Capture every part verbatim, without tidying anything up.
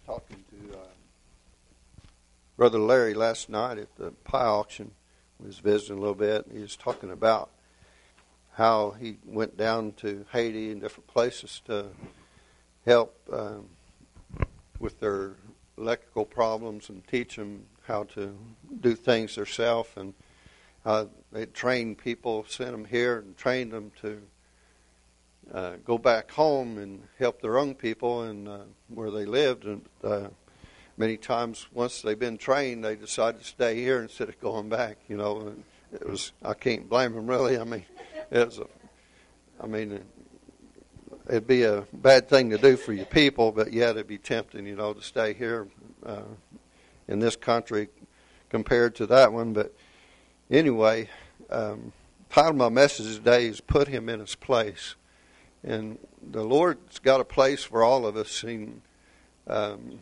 talking to uh, Brother Larry last night at the pie auction. We was visiting a little bit. He was talking about how he went down to Haiti and different places to help um, with their electrical problems and teach them how to do things themselves. And uh, they trained people, sent them here and trained them to uh, go back home and help their own people and uh, where they lived. And uh, many times, once they've been trained, they decide to stay here instead of going back. You know, and it was I can't blame them really. I mean, it was a, I mean, it'd be a bad thing to do for your people, but yet it'd be tempting, you know, to stay here uh, in this country compared to that one. But anyway, um, part of my message today is put him in his place. And the Lord's got a place for all of us. And, um,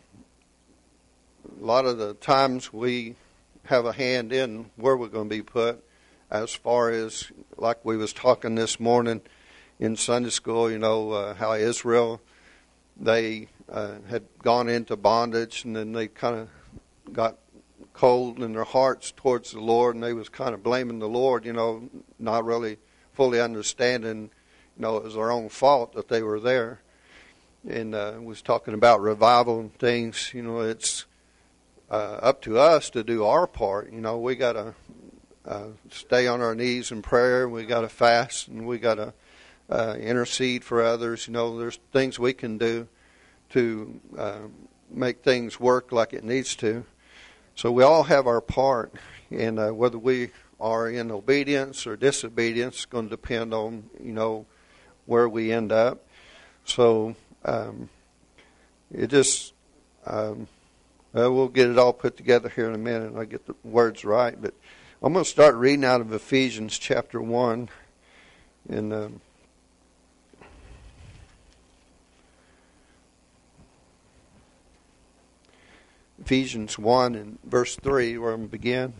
a lot of the times we have a hand in where we're going to be put, as far as, like we was talking this morning in Sunday school, you know, uh, how Israel, they uh, had gone into bondage, and then they kind of got cold in their hearts towards the Lord, and they was kind of blaming the Lord, you know, not really fully understanding, you know, it was their own fault that they were there. And uh, was talking about revival and things. You know, it's uh, up to us to do our part. You know, we got to uh, stay on our knees in prayer. We got to fast, and we got to uh, intercede for others. You know, there's things we can do to uh, make things work like it needs to. So we all have our part, and uh, whether we are in obedience or disobedience is going to depend on, you know, where we end up. So um, it just, um, well, we'll get it all put together here in a minute, and I'll get the words right. But I'm going to start reading out of Ephesians chapter one. And um, Ephesians one and verse three, where I'm going to begin.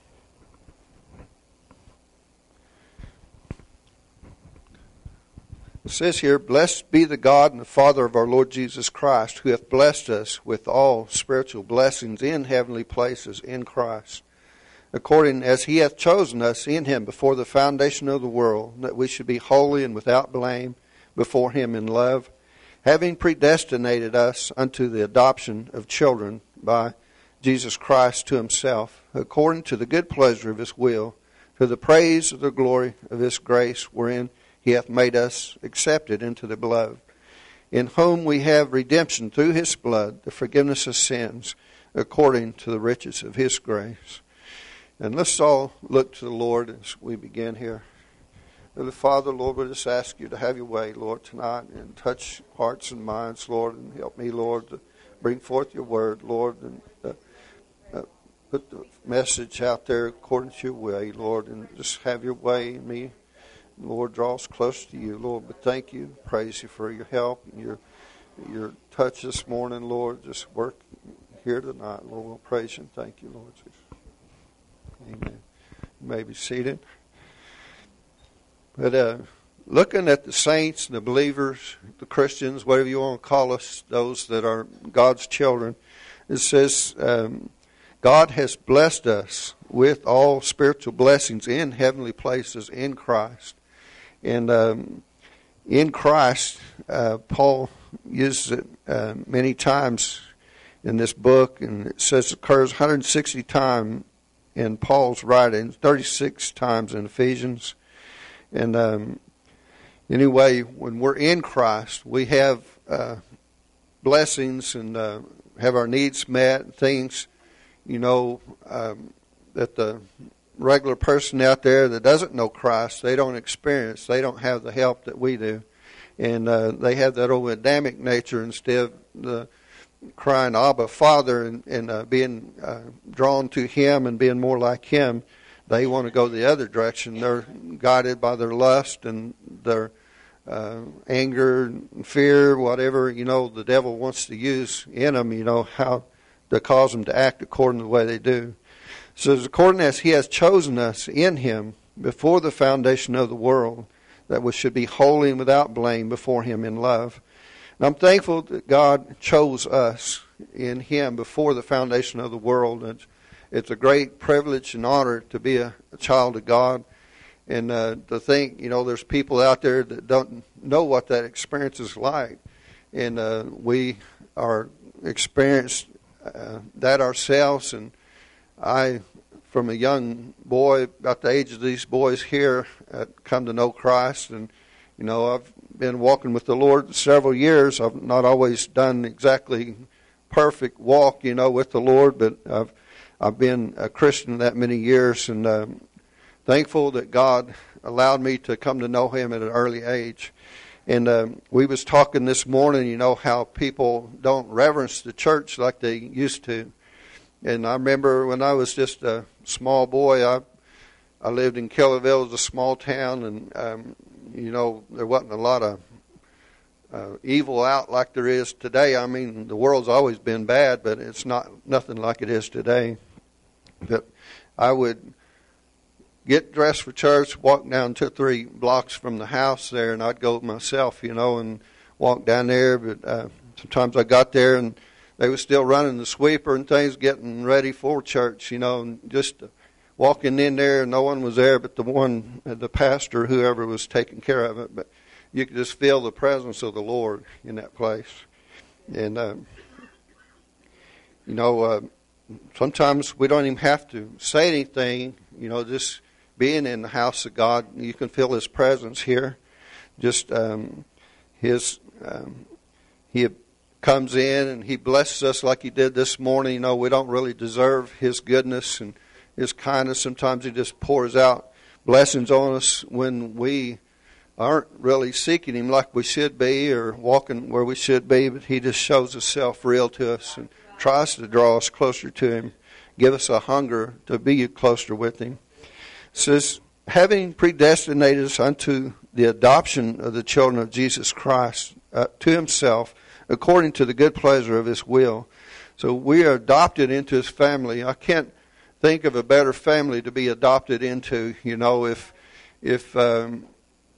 It says here, "Blessed be the God and the Father of our Lord Jesus Christ, who hath blessed us with all spiritual blessings in heavenly places in Christ, according as he hath chosen us in him before the foundation of the world, that we should be holy and without blame before him in love, having predestinated us unto the adoption of children by Jesus Christ to himself, according to the good pleasure of his will, to the praise of the glory of his grace, wherein he hath made us accepted into the beloved, in whom we have redemption through his blood, the forgiveness of sins, according to the riches of his grace." And let's all look to the Lord as we begin here. Dear Father, Lord, we just ask you to have your way, Lord, tonight, and touch hearts and minds, Lord, and help me, Lord, to bring forth your word, Lord, and uh, uh, put the message out there according to your way, Lord, and just have your way in me. Lord, draw us close to you, Lord. But thank you, praise you for your help and your your touch this morning, Lord. Just work here tonight, Lord. We'll praise you and thank you, Lord Jesus. Amen. You may be seated. But uh, looking at the saints and the believers, the Christians, whatever you want to call us, those that are God's children, it says um, God has blessed us with all spiritual blessings in heavenly places in Christ. And um, in Christ, uh, Paul uses it uh, many times in this book, and it says it occurs one hundred sixty times in Paul's writings, thirty-six times in Ephesians. And um, anyway, when we're in Christ, we have uh, blessings and uh, have our needs met, and things, you know, um, that the regular person out there that doesn't know Christ, they don't experience, they don't have the help that we do. And uh, they have that old Adamic nature instead of the crying, Abba, Father, and, and uh, being uh, drawn to him and being more like him. They want to go the other direction. They're guided by their lust and their uh, anger and fear, whatever, you know, the devil wants to use in them, you know, how to cause them to act according to the way they do. So according as he has chosen us in him before the foundation of the world, that we should be holy and without blame before him in love. And I'm thankful that God chose us. in Him before the foundation of the world. It's, it's a great privilege and honor to be a, a child of God. And uh, to think, you know, there's people out there that don't know what that experience is like. And uh, we are experienced uh, that ourselves. And I, from a young boy, about the age of these boys here, uh, come to know Christ. And, you know, I've been walking with the Lord several years. I've not always done exactly perfect walk, you know, with the Lord, but I've I've been a Christian that many years, and um, thankful that God allowed me to come to know Him at an early age. And um, we was talking this morning, you know, how people don't reverence the church like they used to. And I remember when I was just a small boy, I I lived in Kellyville, it was a small town, and um, you know, there wasn't a lot of uh, evil out like there is today. I mean, the world's always been bad, but it's not nothing like it is today. But I would get dressed for church, walk down two or three blocks from the house there, and I'd go myself, you know, and walk down there. But uh, sometimes I got there, and they were still running the sweeper and things, getting ready for church, you know, and just uh, walking in there, no one was there but the one, the pastor, whoever was taking care of it. But you could just feel the presence of the Lord in that place. And, uh, you know, uh, sometimes we don't even have to say anything, you know, just being in the house of God, you can feel His presence here. Just um, His, um, He comes in and He blesses us like He did this morning. You know, we don't really deserve His goodness and His kindness. Sometimes He just pours out blessings on us when we aren't really seeking Him like we should be or walking where we should be, but He just shows Himself real to us and tries to draw us closer to Him, give us a hunger to be closer with Him. It says, having predestinated us unto the adoption of the children of Jesus Christ uh, to Himself, according to the good pleasure of His will. So we are adopted into His family. I can't think of a better family to be adopted into. You know, if if um,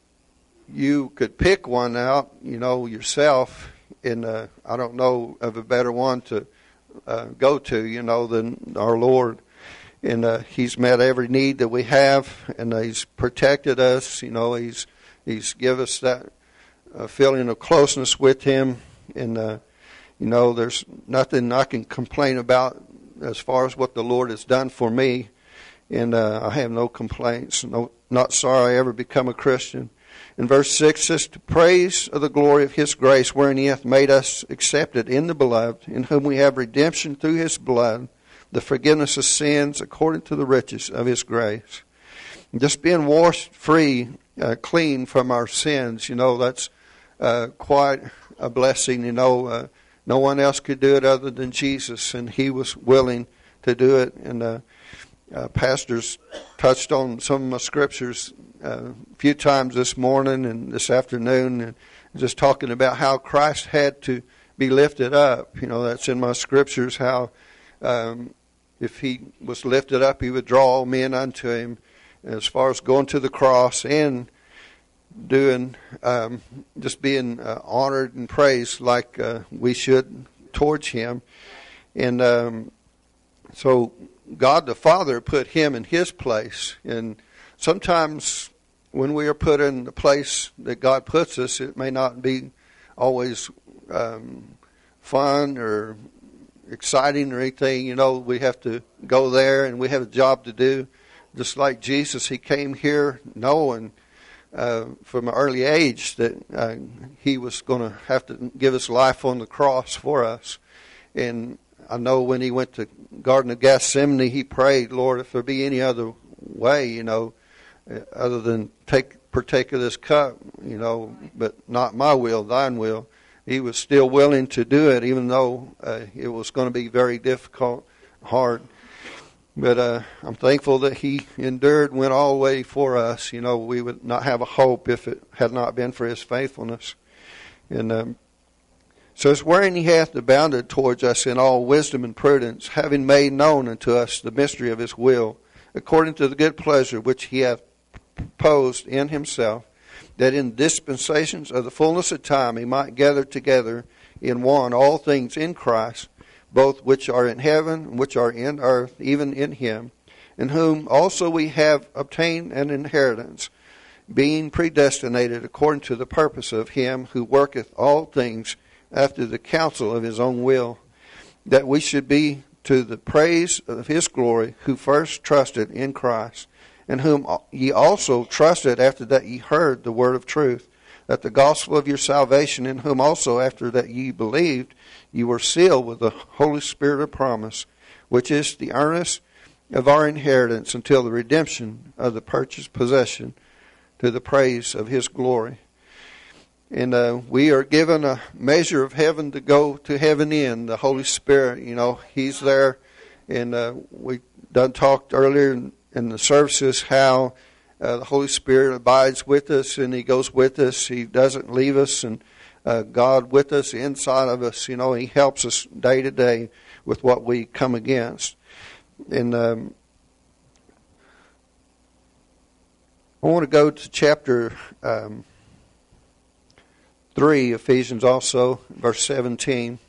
you could pick one out, you know, yourself, and uh, I don't know of a better one to uh, go to, you know, than our Lord. And uh, He's met every need that we have, and uh, He's protected us. You know, He's He's given us that uh, feeling of closeness with Him. And, uh, you know, there's nothing I can complain about as far as what the Lord has done for me. And uh, I have no complaints. No, not sorry I ever become a Christian. In verse six says, to praise of the glory of His grace, wherein He hath made us accepted in the beloved, in whom we have redemption through His blood, the forgiveness of sins according to the riches of His grace. And just being washed free, uh, clean from our sins, you know, that's uh, quite a blessing. You know, uh, no one else could do it other than Jesus, and He was willing to do it. And uh, uh, pastors touched on some of my scriptures uh, a few times this morning and this afternoon, and just talking about how Christ had to be lifted up. You know, that's in my scriptures, how um, if He was lifted up, He would draw all men unto Him. As far as going to the cross and doing, um, just being uh, honored and praised like uh, we should towards Him. And um, so God the Father put Him in His place. And sometimes when we are put in the place that God puts us, it may not be always um, fun or exciting or anything. You know, we have to go there and we have a job to do. Just like Jesus, He came here knowing uh, from an early age that uh, He was going to have to give His life on the cross for us. And I know when He went to Garden of Gethsemane, He prayed, Lord, if there be any other way, you know, other than take partake of this cup, you know, but not my will, thine will. He was still willing to do it, even though uh, it was going to be very difficult, hard. But uh, I'm thankful that He endured, went all the way for us. You know, we would not have a hope if it had not been for His faithfulness. And um, so it's wherein He hath abounded towards us in all wisdom and prudence, having made known unto us the mystery of His will, according to the good pleasure which He hath proposed in Himself, that in dispensations of the fullness of time He might gather together in one all things in Christ, both which are in heaven and which are in earth, even in him, in whom also we have obtained an inheritance, being predestinated according to the purpose of him who worketh all things after the counsel of his own will, that we should be to the praise of his glory, who first trusted in Christ, in whom ye also trusted after that ye heard the word of truth, that the gospel of your salvation, in whom also after that ye believed, ye were sealed with the Holy Spirit of promise, which is the earnest of our inheritance until the redemption of the purchased possession, to the praise of his glory. And uh, we are given a measure of heaven to go to heaven in, the Holy Spirit. You know, he's there. And uh, we done talked earlier in, in the services how uh, the Holy Spirit abides with us and he goes with us. He doesn't leave us. And uh, God with us, inside of us, you know, he helps us day to day with what we come against. And um, I want to go to chapter um, three, Ephesians also, verse seventeen.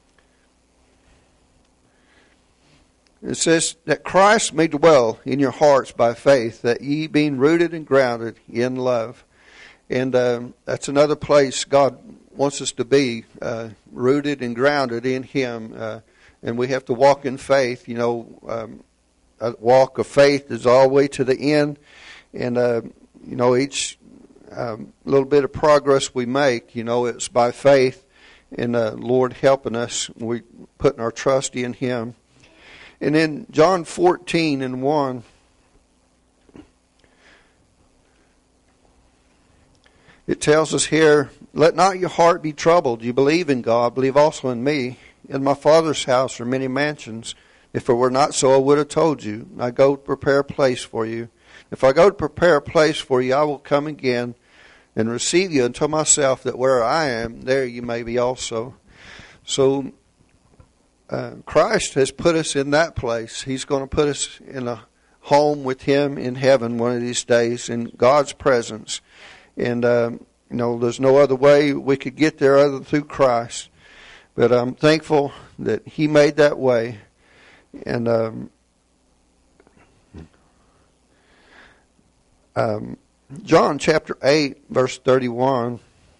It says that Christ may dwell in your hearts by faith, that ye being rooted and grounded in love. And um, that's another place God wants us to be, uh, rooted and grounded in him. Uh, and we have to walk in faith. You know, um, a walk of faith is all the way to the end. And, uh, you know, each um, little bit of progress we make, you know, it's by faith in the uh, Lord helping us. We putting our trust in him. And in John fourteen and one, it tells us here, let not your heart be troubled. You believe in God, believe also in me. In my Father's house are many mansions. If it were not so, I would have told you. I go to prepare a place for you. If I go to prepare a place for you, I will come again and receive you unto myself, that where I am, there you may be also. So uh, Christ has put us in that place. He's going to put us in a home with him in heaven one of these days, in God's presence. And, um, you know, there's no other way we could get there other than through Christ. But I'm thankful that he made that way. And um, um, John chapter eight, verse thirty-one.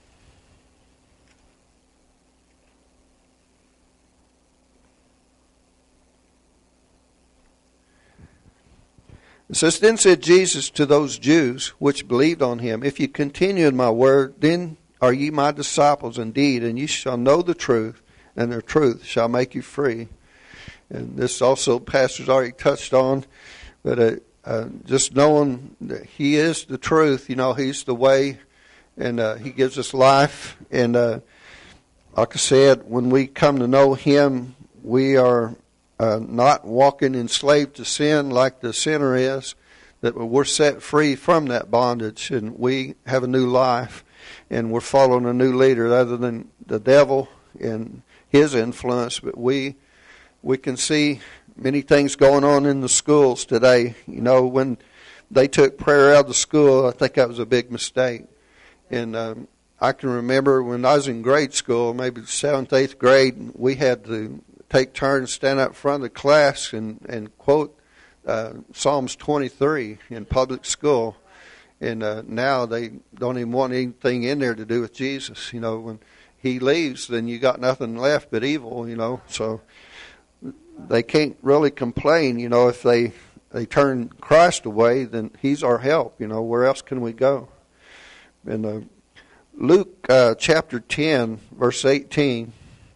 It says, then said Jesus to those Jews which believed on him, if you continue in my word, then are ye my disciples indeed, and ye shall know the truth, and the truth shall make you free. And this also pastor's already touched on, but uh, uh, just knowing that he is the truth, you know, he's the way, and uh, he gives us life. And uh, like I said, when we come to know him, we are uh, not walking enslaved to sin like the sinner is, that we're set free from that bondage, and we have a new life, and we're following a new leader other than the devil and his influence. But we we can see many things going on in the schools today. You know, when they took prayer out of the school, I think that was a big mistake. And um, I can remember when I was in grade school, maybe seventh, eighth grade, we had to take turns, stand up front of the class and, and quote uh, Psalms twenty-three in public school. And uh, now they don't even want anything in there to do with Jesus. You know, when he leaves, then you got nothing left but evil, you know. So they can't really complain, you know, if they, they turn Christ away, then he's our help, you know. Where else can we go? And uh, Luke uh, chapter ten, verse eighteen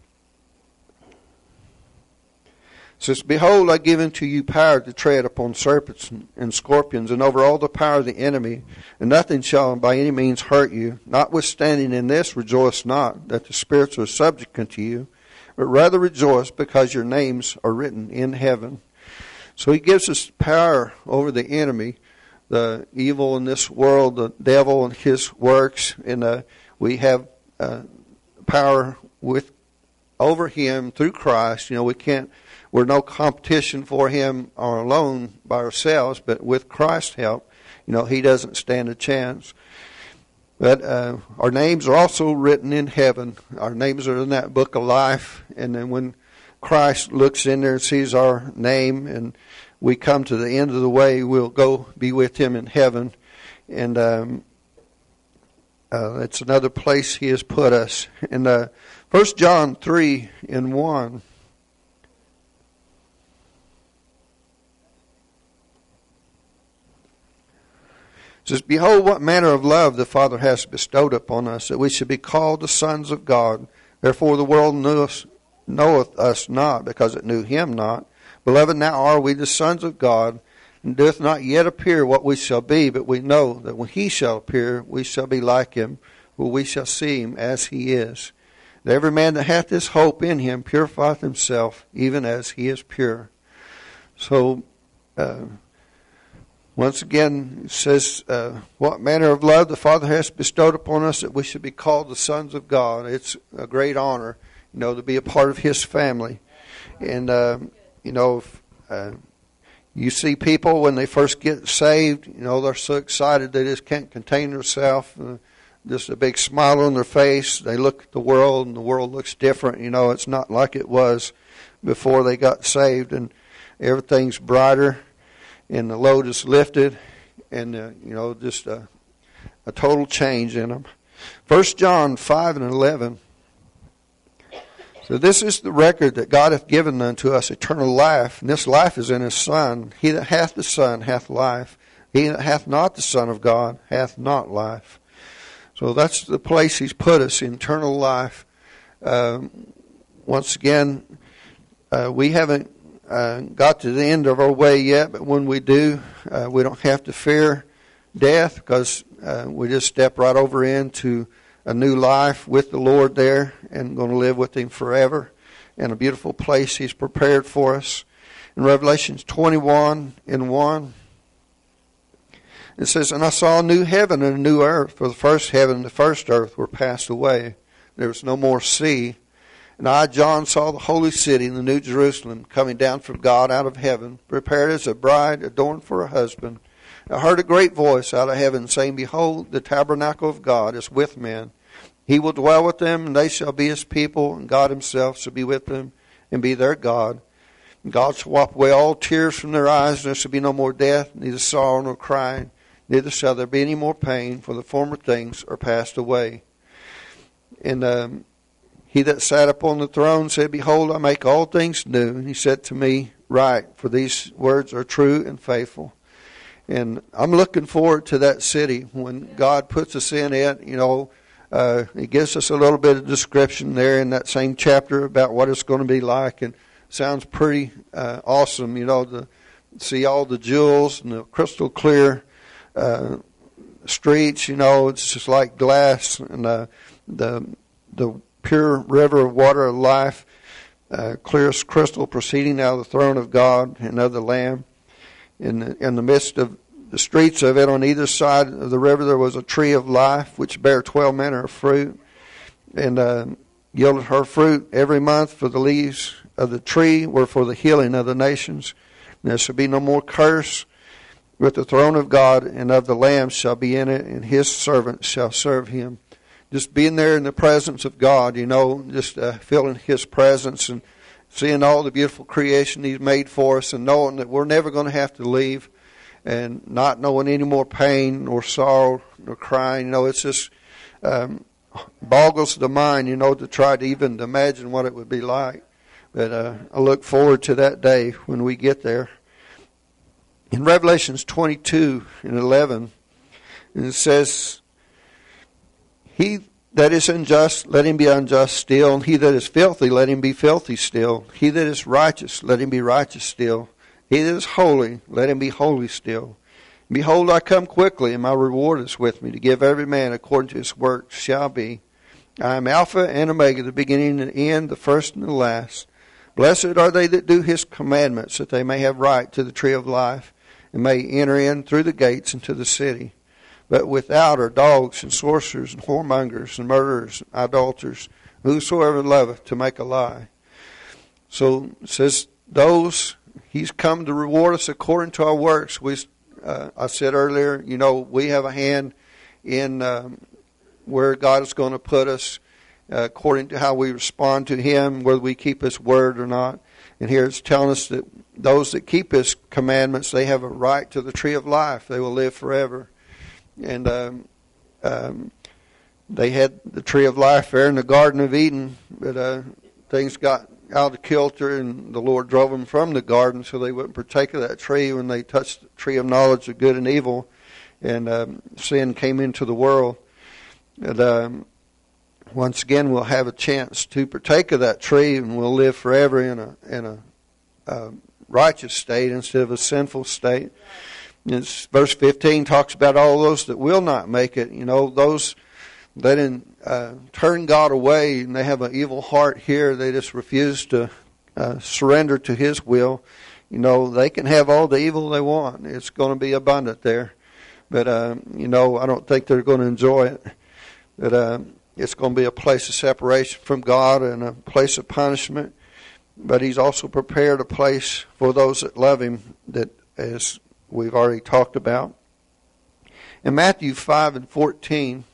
says, behold, I give unto you power to tread upon serpents and scorpions, and over all the power of the enemy, and nothing shall by any means hurt you. Notwithstanding in this, rejoice not that the spirits are subject unto you, but rather rejoice because your names are written in heaven. So he gives us power over the enemy, the evil in this world, the devil and his works, and uh, we have uh, power with over him through Christ. You know, we can't. We're no competition for him or alone by ourselves, but with Christ's help, you know, he doesn't stand a chance. But uh, our names are also written in heaven. Our names are in that book of life. And then when Christ looks in there and sees our name, and we come to the end of the way, we'll go be with him in heaven. And um, uh, it's another place he has put us. In uh, First John three and one, it says, "Behold, what manner of love the Father has bestowed upon us, that we should be called the sons of God. Therefore the world knoweth, knoweth us not, because it knew him not. Beloved, now are we the sons of God, and doth not yet appear what we shall be, but we know that when he shall appear, we shall be like him, for we shall see him as he is. And every man that hath this hope in him purifieth himself, even as he is pure." So, uh, once again, it says, uh, what manner of love the Father has bestowed upon us, that we should be called the sons of God. It's a great honor, you know, to be a part of his family. And, uh, you know, if, uh, you see people when they first get saved, you know, they're so excited they just can't contain themselves. Uh, just a big smile on their face. They look at the world, and the world looks different. You know, it's not like it was before they got saved, and everything's brighter, and the load is lifted, and, uh, you know, just a, a total change in them. First John five and eleven. "So this is the record that God hath given unto us, eternal life, and this life is in his Son. He that hath the Son hath life. He that hath not the Son of God hath not life." So that's the place he's put us, eternal life. Um, once again, uh, we haven't uh, got to the end of our way yet, but when we do, uh, we don't have to fear death, because uh, we just step right over into a new life with the Lord there, and going to live with him forever in a beautiful place he's prepared for us. In Revelation twenty-one and one, it says, "And I saw a new heaven and a new earth, for the first heaven and the first earth were passed away. There was no more sea. And I, John, saw the holy city, the new Jerusalem, coming down from God out of heaven, prepared as a bride adorned for her husband. I heard a great voice out of heaven, saying, Behold, the tabernacle of God is with men. He will dwell with them, and they shall be his people, and God himself shall be with them, and be their God. And God shall wipe away all tears from their eyes, and there shall be no more death, neither sorrow nor crying, neither shall there be any more pain, for the former things are passed away. And um, he that sat upon the throne said, Behold, I make all things new. And he said to me, Write, for these words are true and faithful. And I'm looking forward to that city when God puts us in it. You know, uh, he gives us a little bit of description there in that same chapter about what it's going to be like. And it sounds pretty uh, awesome, you know, to see all the jewels and the crystal clear uh, streets. You know, it's just like glass, and uh, the the pure river of water of life, uh, clear as crystal, proceeding out of the throne of God and of the Lamb. In the, in the midst of the streets of it, on either side of the river, there was a tree of life, which bare twelve manner of fruit, and uh, yielded her fruit every month. For the leaves of the tree were for the healing of the nations. And there shall be no more curse. With the throne of God and of the Lamb shall be in it, and his servants shall serve him. Just being there in the presence of God, you know, just uh, feeling his presence and seeing all the beautiful creation he's made for us, and knowing that we're never going to have to leave, and not knowing any more pain or sorrow or crying. You know, it's just um, boggles the mind, you know, to try to even imagine what it would be like. But uh, I look forward to that day when we get there. In Revelations twenty-two and eleven, it says, He that is unjust, let him be unjust still. And he that is filthy, let him be filthy still. He that is righteous, let him be righteous still. He that is holy, let him be holy still. Behold, I come quickly, and my reward is with me, to give every man according to his work shall be. I am Alpha and Omega, the beginning and the end, the first and the last. Blessed are they that do his commandments, that they may have right to the tree of life, and may enter in through the gates into the city. But without are dogs and sorcerers and whoremongers and murderers and idolaters, whosoever loveth to make a lie. So it says those, he's come to reward us according to our works. We, uh, I said earlier, you know, we have a hand in um, where God is going to put us. uh, according to how we respond to Him, whether we keep His word or not. And here it's telling us that those that keep His commandments, they have a right to the tree of life. They will live forever. And um, um, they had the tree of life there in the Garden of Eden, but uh, things got out of kilter, and the Lord drove them from the garden so they wouldn't partake of that tree when they touched the tree of knowledge of good and evil, and um, sin came into the world. And um, once again, we'll have a chance to partake of that tree, and we'll live forever in a in a uh, righteous state instead of a sinful state. And verse fifteen talks about all those that will not make it. You know, those that in, uh, turn God away, and they have an evil heart here. They just refuse to uh, surrender to His will. You know, they can have all the evil they want. It's going to be abundant there. But, uh, you know, I don't think they're going to enjoy it. But uh, it's going to be a place of separation from God and a place of punishment. But He's also prepared a place for those that love Him, that, as we've already talked about. In Matthew five and fourteen,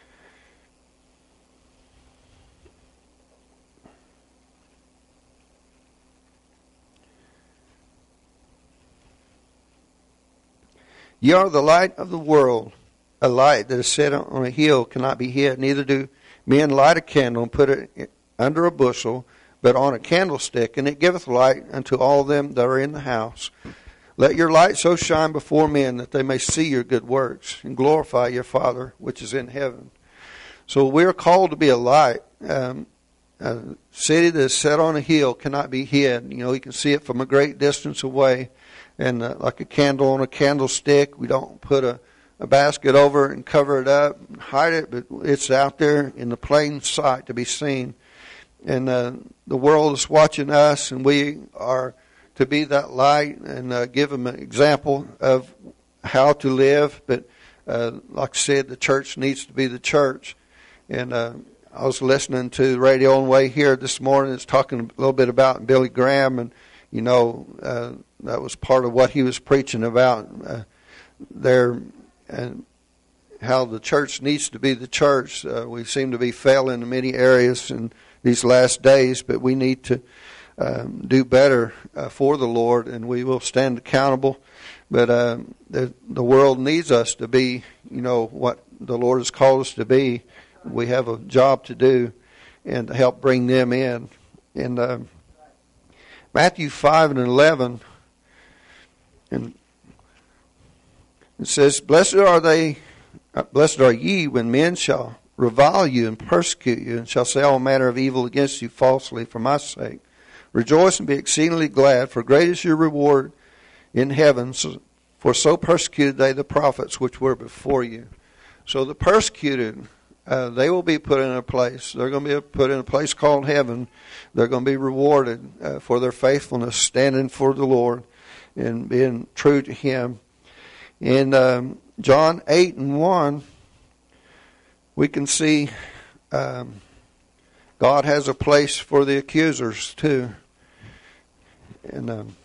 ye are the light of the world. A light that is set on a hill cannot be hid. Neither do men light a candle and put it under a bushel, but on a candlestick, and it giveth light unto all them that are in the house. Let your light so shine before men that they may see your good works and glorify your Father which is in heaven. So we are called to be a light. Um, a city that is set on a hill cannot be hid. You know, you can see it from a great distance away. And uh, like a candle on a candlestick, we don't put a, a basket over it and cover it up and hide it, but it's out there in the plain sight to be seen. And uh, the world is watching us, and we are to be that light and uh, give them an example of how to live. But uh, like I said, the church needs to be the church. And uh, I was listening to the radio on the way here this morning. It's talking a little bit about Billy Graham, and you know, uh, that was part of what he was preaching about uh, there, and how the church needs to be the church. Uh, we seem to be failing in many areas in these last days, but we need to um, do better uh, for the Lord, and we will stand accountable. But uh, the, the world needs us to be, you know, what the Lord has called us to be. We have a job to do and to help bring them in. And uh, Matthew five and eleven, and it says, Blessed are they, uh, blessed are ye when men shall revile you and persecute you, and shall say all manner of evil against you falsely for my sake. Rejoice and be exceedingly glad, for great is your reward in heaven, for so persecuted they the prophets which were before you. So the persecuted, uh, they will be put in a place. They're going to be put in a place called heaven. They're going to be rewarded uh, for their faithfulness, standing for the Lord and being true to Him. In um, John eight and one, we can see um, God has a place for the accusers too. And um,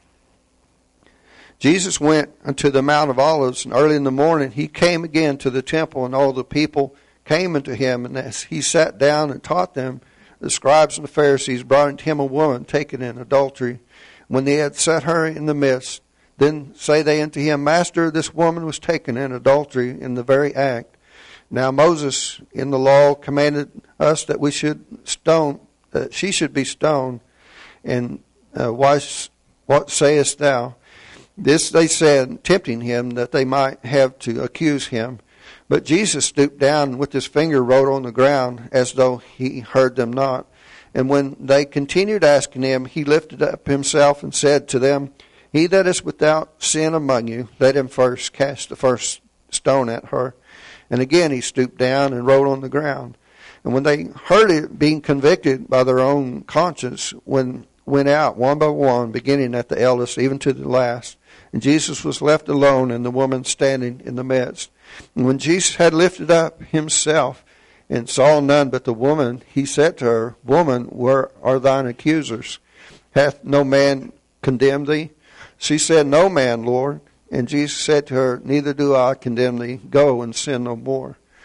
Jesus went unto the Mount of Olives, and early in the morning He came again to the temple, and all the people came unto Him. And as He sat down and taught them, the scribes and the Pharisees brought unto Him a woman taken in adultery. When they had set her in the midst, then say they unto Him, Master, this woman was taken in adultery in the very act. Now Moses in the law commanded us that we should stone, that she should be stoned. And uh, why, what sayest thou? This they said, tempting Him, that they might have to accuse Him. But Jesus stooped down and with His finger wrote on the ground, as though He heard them not. And when they continued asking Him, He lifted up Himself and said to them, He that is without sin among you, let him first cast the first stone at her. And again He stooped down and wrote on the ground. And when they heard it, being convicted by their own conscience, when went out one by one, beginning at the eldest, even to the last. And Jesus was left alone, and the woman standing in the midst. And when Jesus had lifted up Himself and saw none but the woman, He said to her, Woman, where are thine accusers? Hath no man condemned thee? She said, No man, Lord. And Jesus said to her, Neither do I condemn thee. Go and sin no more.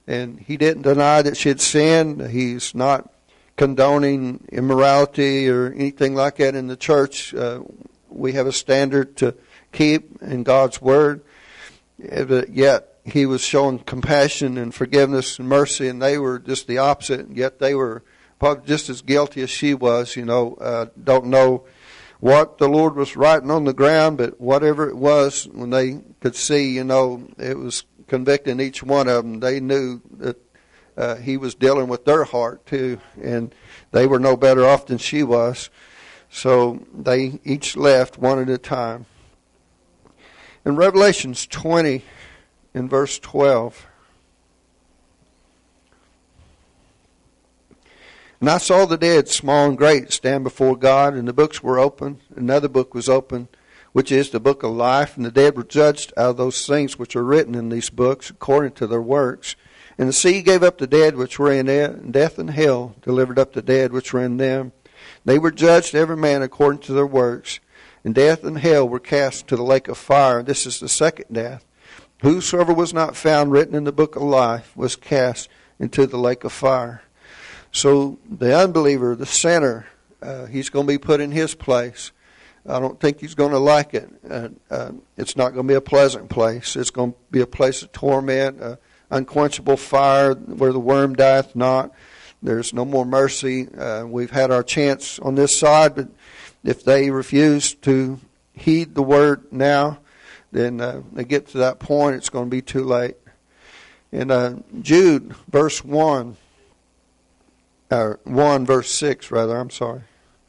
And he didn't deny that she had sinned. He's not condoning immorality or anything like that in the church. Uh, we have a standard to keep in God's Word. But yet he was showing compassion and forgiveness and mercy, and they were just the opposite. And yet they were probably just as guilty as she was. You know, uh, don't know what the Lord was writing on the ground, but whatever it was, when they could see, you know, it was convicting each one of them. They knew that uh, he was dealing with their heart too, and they were no better off than she was. So they each left one at a time. In Revelations twenty, in verse twelve, and I saw the dead, small and great, stand before God, and the books were open. Another book was open, which is the book of life, and the dead were judged out of those things which are written in these books according to their works. And the sea gave up the dead which were in it, and death and hell delivered up the dead which were in them. They were judged every man according to their works. And death and hell were cast to the lake of fire. This is the second death. Whosoever was not found written in the book of life was cast into the lake of fire. So the unbeliever, the sinner, uh, he's going to be put in his place. I don't think he's going to like it. Uh, uh, it's not going to be a pleasant place. It's going to be a place of torment, uh, unquenchable fire where the worm dieth not. There's no more mercy. Uh, we've had our chance on this side, but if they refuse to heed the word now, then uh, they get to that point, it's going to be too late. In uh, Jude, verse one, or one, verse six, rather, I'm sorry.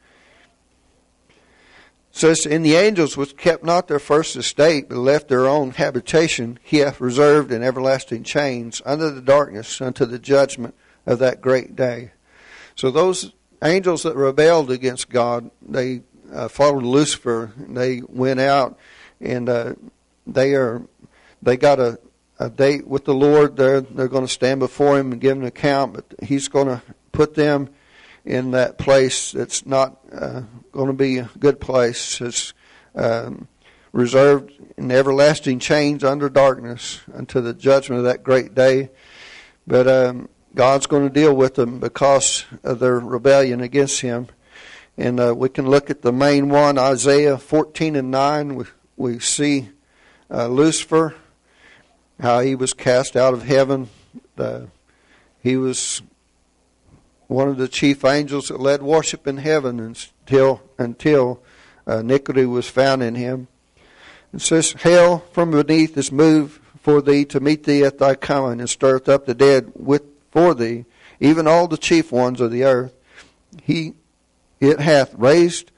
It says, "In the angels which kept not their first estate, but left their own habitation, he hath reserved in everlasting chains under the darkness unto the judgment of that great day." So those angels that rebelled against God, they uh, followed Lucifer. They went out, and uh, they are they got a, a date with the Lord. They're they're going to stand before Him and give an account. But He's going to put them in that place that's not uh, going to be a good place. It's um, reserved in everlasting chains under darkness unto the judgment of that great day. But um, God's going to deal with them because of their rebellion against Him. And uh, we can look at the main one, Isaiah fourteen and nine. We, we see uh, Lucifer, how he was cast out of heaven. Uh, he was one of the chief angels that led worship in heaven until, until uh, iniquity was found in him. It says, "Hell from beneath is moved for thee to meet thee at thy coming, and stirreth up the dead with for thee, even all the chief ones of the earth. He it hath raised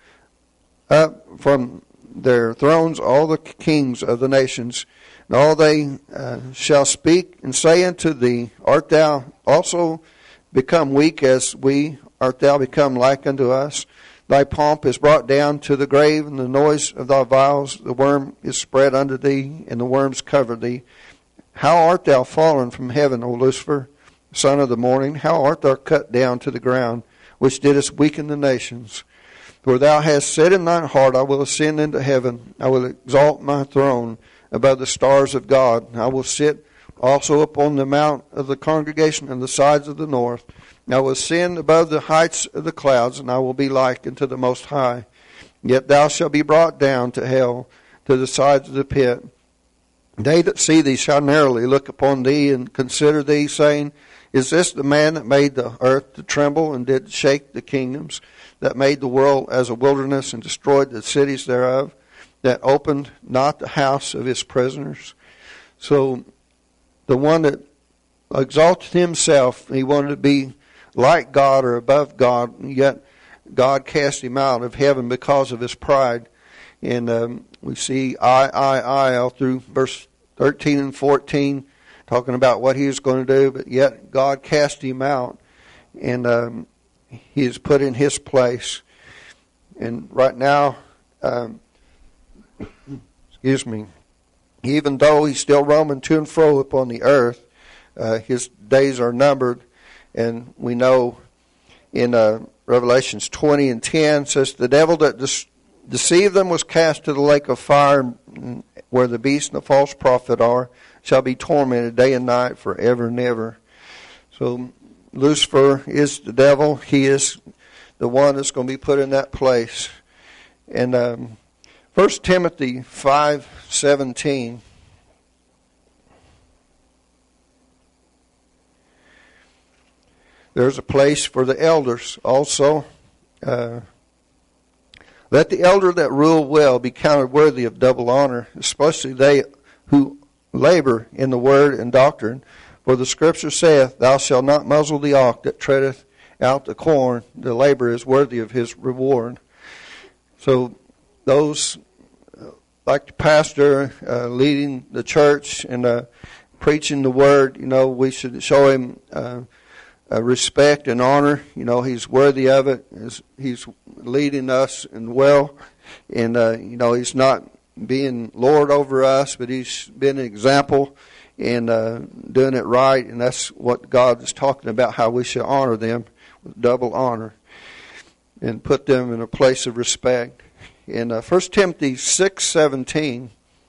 up from their thrones all the kings of the nations, and all they uh, shall speak and say unto thee, Art thou also become weak as we? Art thou become like unto us? Thy pomp is brought down to the grave, and the noise of thy vials, the worm is spread under thee, and the worms cover thee. How art thou fallen from heaven, O Lucifer, son of the morning? How art thou cut down to the ground, which didst weaken the nations? For thou hast said in thine heart, I will ascend into heaven, I will exalt my throne above the stars of God. I will sit also upon the mount of the congregation on the sides of the north. I will ascend above the heights of the clouds, and I will be like unto the Most High. Yet thou shalt be brought down to hell, to the sides of the pit. They that see thee shall narrowly look upon thee and consider thee, saying, Is this the man that made the earth to tremble and did shake the kingdoms, that made the world as a wilderness and destroyed the cities thereof, that opened not the house of his prisoners? So the one that exalted himself, he wanted to be like God or above God, and yet God cast him out of heaven because of his pride. And um, we see I, I, I all through verse thirteen and fourteen, talking about what he was going to do, but yet God cast him out, and um, he is put in his place. And right now, um, excuse me, even though he's still roaming to and fro upon the earth, uh, his days are numbered. And we know in uh, Revelations twenty and ten says, the devil that de- deceived them was cast to the lake of fire, where the beast and the false prophet are, shall be tormented day and night forever and ever. So Lucifer is the devil. He is the one that's going to be put in that place. And um, First Timothy five seventeen. There's a place for the elders also. Uh, Let the elder that rule well be counted worthy of double honor, especially they who labor in the word and doctrine. For the Scripture saith, Thou shalt not muzzle the ox that treadeth out the corn. The labor is worthy of his reward. So those, uh, like the pastor, uh, leading the church and uh, preaching the word, you know, we should show him uh, uh, respect and honor. You know, he's worthy of it. He's leading us and well. And, uh, you know, he's not being Lord over us, but he's been an example and uh, doing it right. And that's what God is talking about, how we should honor them with double honor and put them in a place of respect. In uh, First Timothy six seventeen,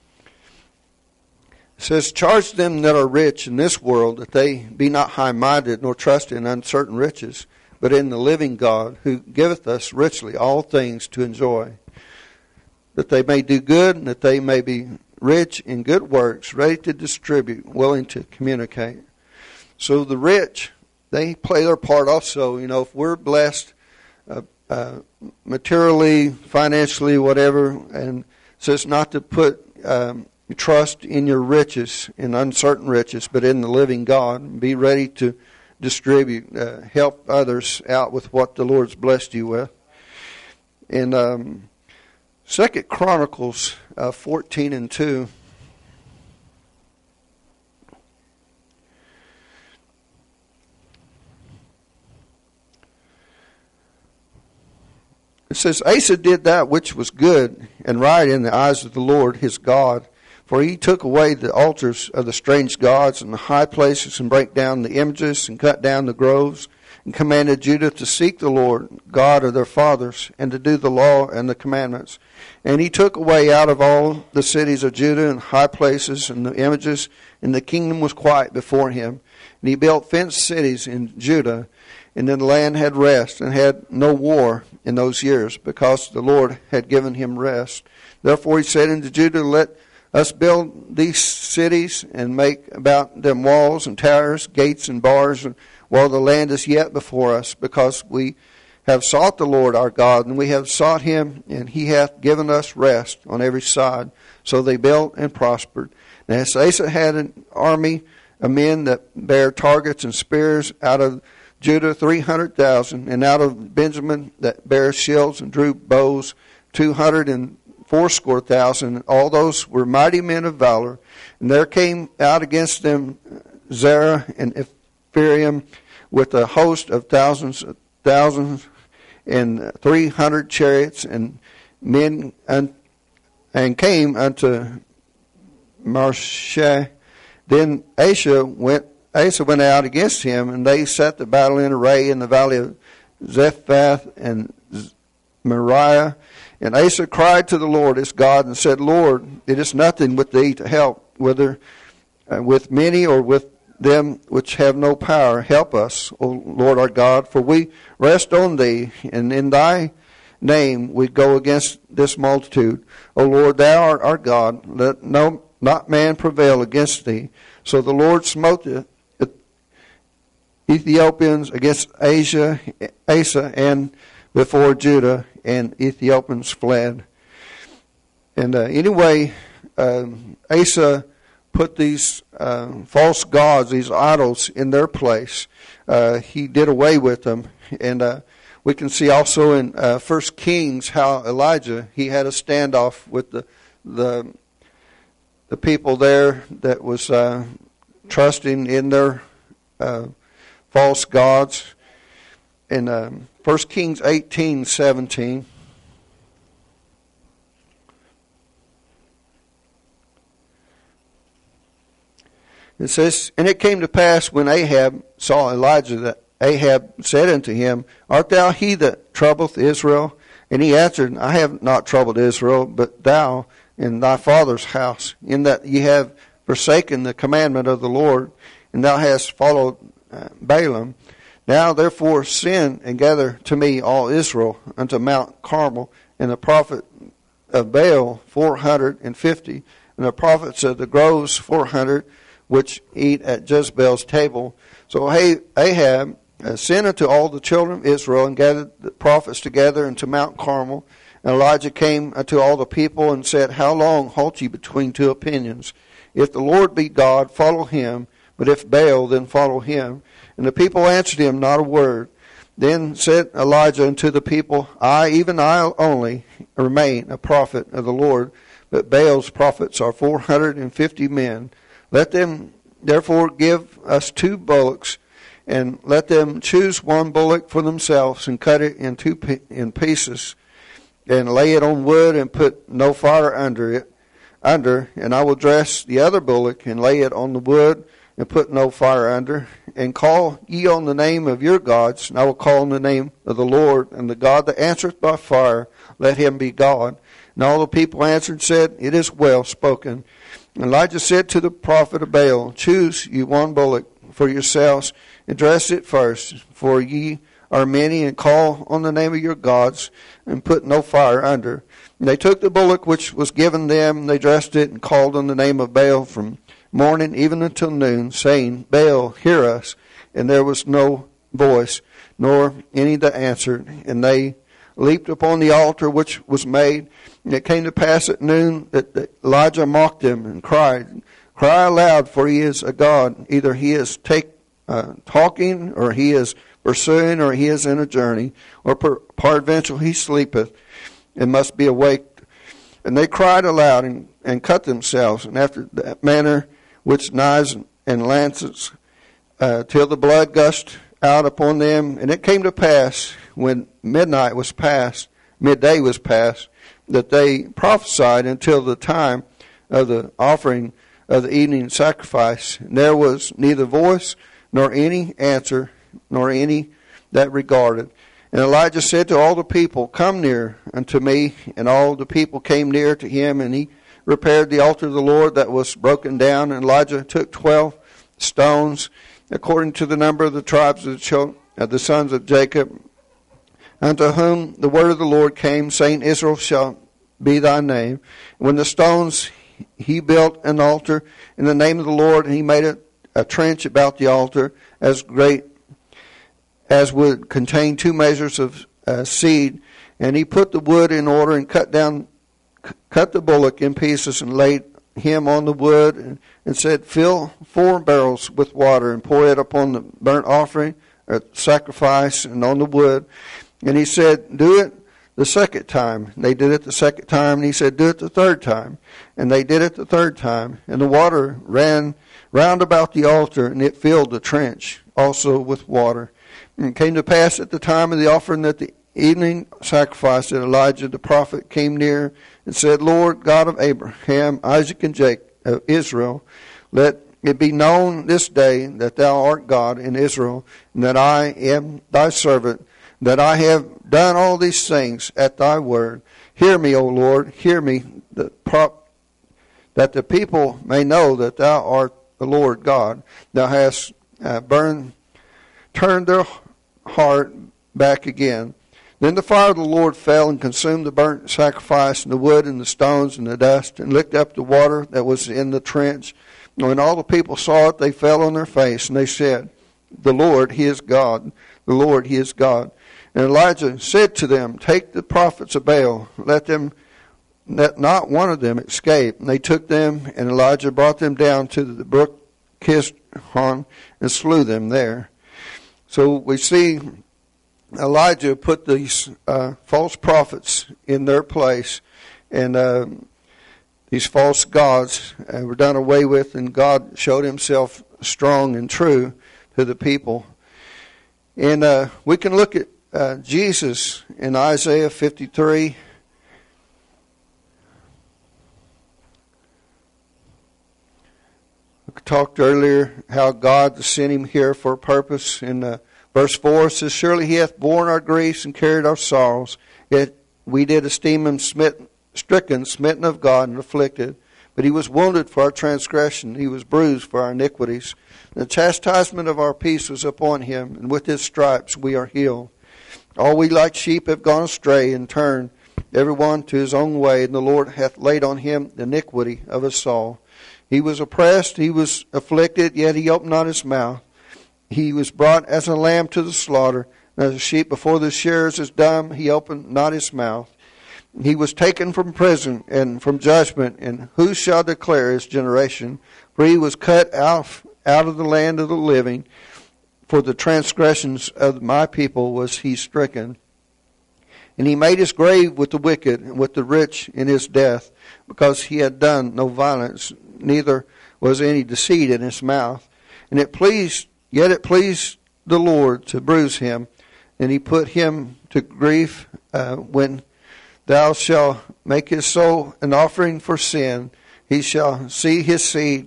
it says, Charge them that are rich in this world, that they be not high-minded, nor trust in uncertain riches, but in the living God, who giveth us richly all things to enjoy, that they may do good, and that they may be rich in good works, ready to distribute, willing to communicate. So the rich, they play their part also. You know, if we're blessed uh, uh, materially, financially, whatever, and it says not to put um, trust in your riches, in uncertain riches, but in the living God. Be ready to distribute, uh, help others out with what the Lord's blessed you with. And um, Second Chronicles uh, fourteen and two. It says, Asa did that which was good and right in the eyes of the Lord his God. For he took away the altars of the strange gods and the high places, and brake down the images, and cut down the groves, and commanded Judah to seek the Lord, God of their fathers, and to do the law and the commandments. And he took away out of all the cities of Judah and high places and the images, and the kingdom was quiet before him. And he built fenced cities in Judah, and then the land had rest, and had no war in those years, because the Lord had given him rest. Therefore he said unto Judah, Let us build these cities, and make about them walls and towers, gates and bars, and while the land is yet before us, because we have sought the Lord our God, and we have sought him, and he hath given us rest on every side. So they built and prospered. Now Asa had an army of men that bare targets and spears, out of Judah three hundred thousand, and out of Benjamin that bare shields and drew bows two hundred and fourscore thousand. All those were mighty men of valor. And there came out against them Zerah and Ephraim with a host of thousands, thousands, and three hundred chariots and men, and, and came unto Marshah. Then Asa went, Asa went out against him, and they set the battle in array in the valley of Zephath and Moriah. And Asa cried to the Lord his God, and said, Lord, it is nothing with thee to help, whether uh, with many or with them which have no power. Help us, O Lord our God, for we rest on thee, and in thy name we go against this multitude. O Lord, thou art our God, let no not man prevail against thee. So the Lord smote the Ethiopians against Asia, Asa, and before Judah, and Ethiopians fled. And uh, anyway, uh, Asa put these uh, false gods, these idols, in their place. Uh, he did away with them. And uh, we can see also in uh, First Kings how Elijah, he had a standoff with the the, the people there that was uh, trusting in their uh, false gods. In um, First Kings eighteen seventeen. It says, And it came to pass when Ahab saw Elijah, that Ahab said unto him, Art thou he that troubleth Israel? And he answered, I have not troubled Israel, but thou in thy father's house, in that ye have forsaken the commandment of the Lord, and thou hast followed uh, Balaam, now therefore send and gather to me all Israel unto Mount Carmel, and the prophet of Baal four hundred and fifty, and the prophets of the groves four hundred, which eat at Jezebel's table. So Ahab uh, sent unto all the children of Israel, and gathered the prophets together unto Mount Carmel. And Elijah came unto all the people, and said, How long halt ye between two opinions? If the Lord be God, follow him, but if Baal, then follow him. And the people answered him not a word. Then said Elijah unto the people, I, even I only, remain a prophet of the Lord, but Baal's prophets are four hundred and fifty men. Let them therefore give us two bullocks, and let them choose one bullock for themselves, and cut it in two in pieces, and lay it on wood, and put no fire under it, under, and I will dress the other bullock, and lay it on the wood, and put no fire under, and call ye on the name of your gods, and I will call on the name of the Lord, and the God that answereth by fire, let him be God. And all the people answered and said, It is well spoken. And Elijah said to the prophet of Baal, Choose ye one bullock for yourselves, and dress it first, for ye are many, and call on the name of your gods, and put no fire under. And they took the bullock which was given them, and they dressed it, and called on the name of Baal from morning even until noon, saying, Baal, hear us. And there was no voice, nor any that answered. And they leaped upon the altar which was made. And it came to pass at noon that Elijah mocked them, and cried, Cry aloud, for he is a god. Either he is take, uh, talking, or he is pursuing, or he is in a journey, or per, peradventure he sleepeth, and must be awaked. And they cried aloud, and, and cut themselves, and after that manner which knives and lances, uh, till the blood gushed out upon them. And it came to pass, when midnight was past, midday was past, that they prophesied until the time of the offering of the evening sacrifice. And there was neither voice, nor any answer, nor any that regarded. And Elijah said to all the people, Come near unto me. And all the people came near to him, and he repaired the altar of the Lord that was broken down. And Elijah took twelve stones, according to the number of the tribes of the children of the sons of Jacob, unto whom the word of the Lord came, saying, Israel shall be thy name. When the stones, he built an altar in the name of the Lord, and he made a, a trench about the altar as great as would contain two measures of uh, seed. And he put the wood in order, and cut down, c- cut the bullock in pieces, and laid him on the wood, and, and said, Fill four barrels with water, and pour it upon the burnt offering, or sacrifice, and on the wood. And he said, Do it the second time. And they did it the second time. And he said, Do it the third time. And they did it the third time. And the water ran round about the altar, and it filled the trench also with water. And it came to pass at the time of the offering that the evening sacrifice, that Elijah the prophet came near and said, Lord God of Abraham, Isaac, and Jacob of Israel, let it be known this day that thou art God in Israel, and that I am thy servant, that I have done all these things at thy word. Hear me, O Lord, hear me, the prop, that the people may know that thou art the Lord God. Thou hast uh, burned, turned their heart back again. Then the fire of the Lord fell and consumed the burnt sacrifice, and the wood, and the stones, and the dust, and licked up the water that was in the trench. And when all the people saw it, they fell on their face, and they said, The Lord, he is God. The Lord, he is God. And Elijah said to them, Take the prophets of Baal, let them, let not one of them escape. And they took them, and Elijah brought them down to the brook Kishon, and slew them there. So we see Elijah put these uh, false prophets in their place, and uh, these false gods uh, were done away with, and God showed himself strong and true to the people. And uh, we can look at uh, Jesus in Isaiah fifty-three. We talked earlier how God sent him here for a purpose. In uh, verse four, it says, Surely he hath borne our griefs and carried our sorrows, yet we did esteem him smitten, stricken, smitten of God, and afflicted. But he was wounded for our transgression. He was bruised for our iniquities. The chastisement of our peace was upon him, and with his stripes we are healed. All we like sheep have gone astray and turned every one to his own way, and the Lord hath laid on him the iniquity of us all. He was oppressed, he was afflicted, yet he opened not his mouth. He was brought as a lamb to the slaughter, and as a sheep before the shearers is dumb, he opened not his mouth. He was taken from prison and from judgment, and who shall declare his generation? For he was cut out, out of the land of the living. For the transgressions of my people was he stricken. And he made his grave with the wicked and with the rich in his death, because he had done no violence, neither was any deceit in his mouth. And it pleased, yet it pleased the Lord to bruise him, and he put him to grief uh, when thou shalt make his soul an offering for sin. He shall see his seed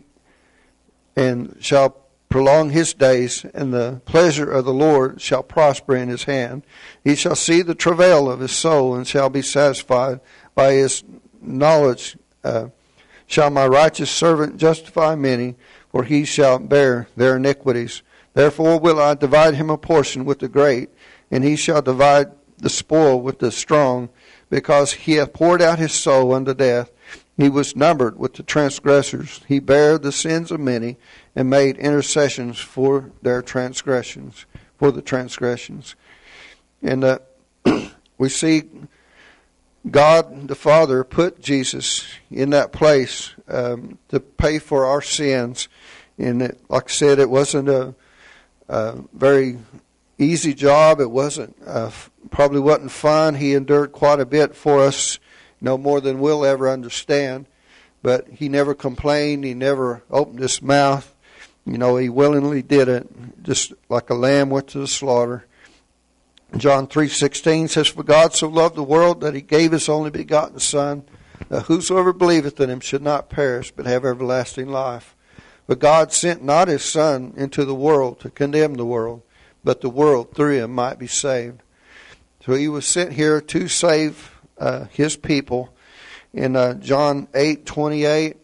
and shall prolong his days, and the pleasure of the Lord shall prosper in his hand. He shall see the travail of his soul and shall be satisfied. By his knowledge uh, shall my righteous servant justify many, for he shall bear their iniquities. Therefore will I divide him a portion with the great, and he shall divide the spoil with the strong, because he hath poured out his soul unto death. He was numbered with the transgressors. He bare the sins of many, and made intercessions for their transgressions, for the transgressions. And uh, we see God the Father put Jesus in that place um, to pay for our sins. And it, like I said, it wasn't a, a very easy job. It wasn't uh, probably wasn't fun. He endured quite a bit for us, no more than we'll ever understand. But he never complained. He never opened his mouth. You know, he willingly did it, just like a lamb went to the slaughter. John three sixteen says, For God so loved the world that he gave his only begotten Son, that whosoever believeth in him should not perish, but have everlasting life. But God sent not his Son into the world to condemn the world, but the world through him might be saved. So he was sent here to save uh, his people. In uh, John eight twenty-eight,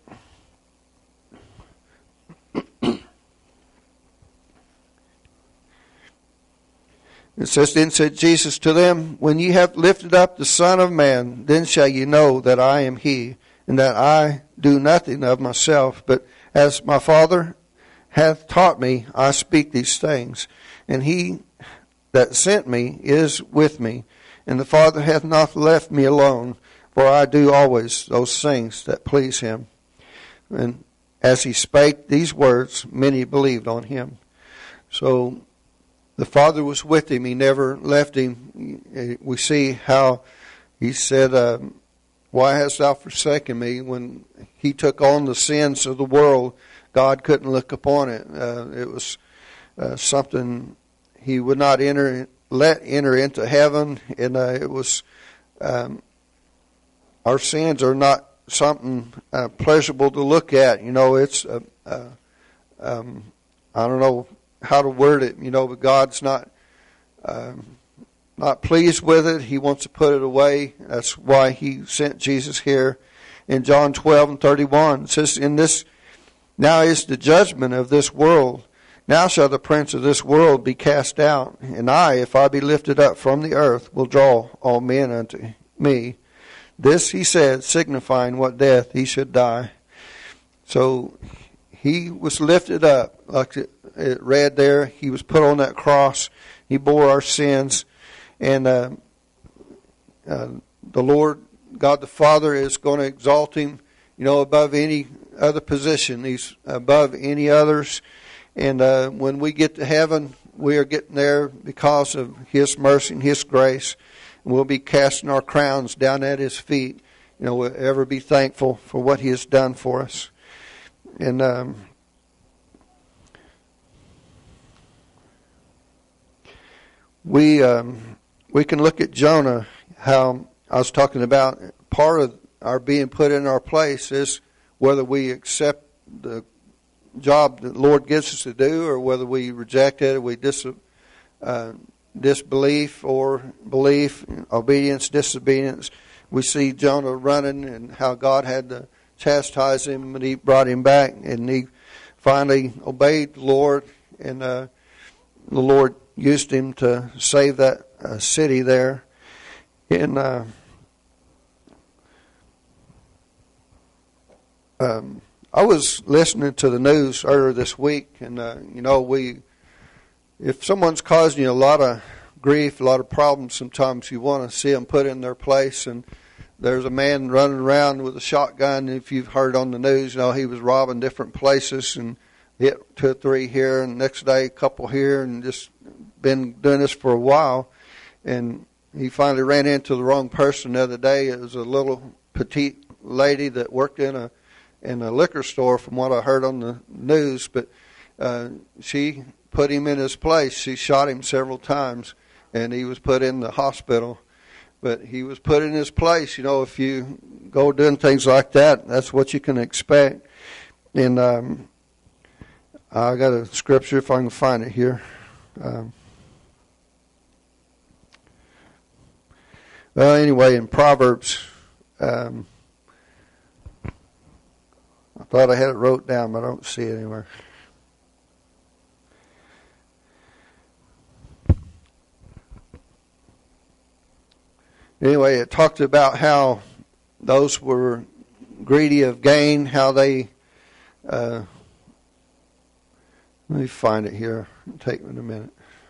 it says, Then said Jesus to them, When ye have lifted up the Son of Man, then shall ye know that I am he, and that I do nothing of myself, but as my Father hath taught me, I speak these things. And he that sent me is with me, and the Father hath not left me alone, for I do always those things that please him. And as he spake these words, many believed on him. So the Father was with him. He never left him. We see how he said, uh, Why hast thou forsaken me? When he took on the sins of the world, God couldn't look upon it. Uh, it was uh, something he would not enter, let enter into heaven. And uh, it was, um, our sins are not something uh, pleasurable to look at. You know, it's, uh, uh, um, I don't know how to word it, you know, but God's not um, not pleased with it. He wants to put it away. That's why he sent Jesus here. In John twelve and thirty-one, it says, In this now is the judgment of this world. Now shall the prince of this world be cast out. And I, if I be lifted up from the earth, will draw all men unto me. This he said, signifying what death he should die. So he was lifted up, like it, it read there. He was put on that cross. He bore our sins. And uh, uh, the Lord, God the Father, is going to exalt him, you know, above any other position. He's above any others. And uh, when we get to heaven, we are getting there because of his mercy and his grace. And we'll be casting our crowns down at his feet. You know, we'll ever be thankful for what he has done for us. And um, we um, we can look at Jonah, how I was talking about part of our being put in our place is whether we accept the job that the Lord gives us to do, or whether we reject it, or we dis, uh, disbelief or belief, obedience, disobedience. We see Jonah running and how God had to chastised him, and he brought him back, and he finally obeyed the Lord, and uh, the Lord used him to save that uh, city there. And uh, um, I was listening to the news earlier this week, and uh, you know, we if someone's causing you a lot of grief, a lot of problems, sometimes you want to see them put in their place. And there's a man running around with a shotgun. If you've heard on the news, you know, he was robbing different places and hit two or three here, and the next day a couple here, and just been doing this for a while. And he finally ran into the wrong person the other day. It was a little petite lady that worked in a in a liquor store, from what I heard on the news. But uh, she put him in his place. She shot him several times, and he was put in the hospital. But he was put in his place. You know, if you go doing things like that, that's what you can expect. And um, I got a scripture, if I can find it here. Um, well, anyway, in Proverbs, um, I thought I had it wrote down, but I don't see it anywhere. Anyway, it talked about how those were greedy of gain, how they, uh, let me find it here. It'll take me a minute.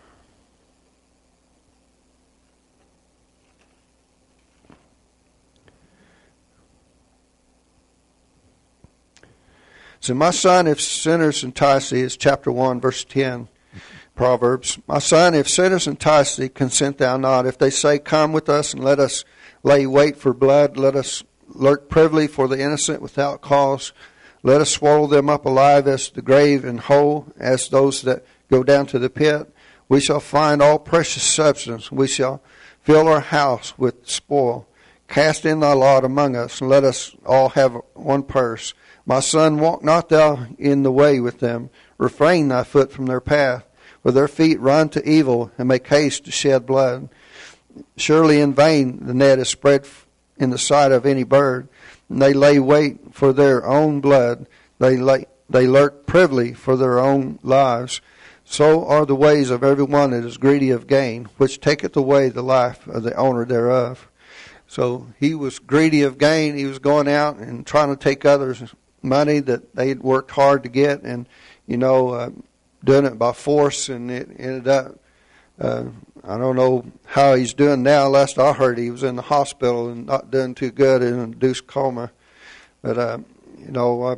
So, my son, if sinners entice thee, is chapter one, verse ten, Proverbs. My son, if sinners entice thee, consent thou not. If they say, come with us and let us lay wait for blood, let us lurk privily for the innocent without cause. Let us swallow them up alive as the grave, and whole as those that go down to the pit. We shall find all precious substance. We shall fill our house with spoil. Cast in thy lot among us, and let us all have one purse. My son, walk not thou in the way with them. Refrain thy foot from their path. For their feet run to evil, and make haste to shed blood. Surely in vain the net is spread in the sight of any bird, and they lay wait for their own blood. They lay, they lurk privily for their own lives. So are the ways of every one that is greedy of gain, which taketh away the life of the owner thereof. So he was greedy of gain. He was going out and trying to take others' money that they had worked hard to get, and, you know, uh, doing it by force, and it ended up, uh, I don't know how he's doing now. Last I heard, he was in the hospital and not doing too good, in a induced coma. But, uh, you know, uh,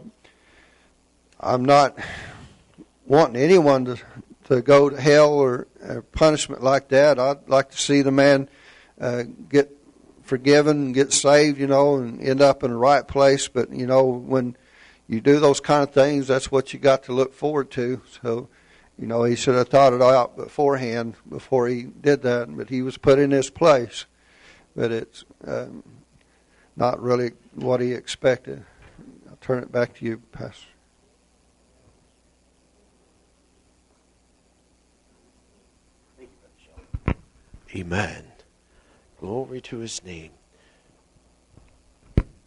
I'm not wanting anyone to, to go to hell or uh, punishment like that. I'd like to see the man uh, get forgiven and get saved, you know, and end up in the right place. But, you know, when you do those kind of things, that's what you got to look forward to. So, you know, he should have thought it out beforehand before he did that. But he was put in his place. But it's um, not really what he expected. I'll turn it back to you, Pastor. Amen. Glory to his name.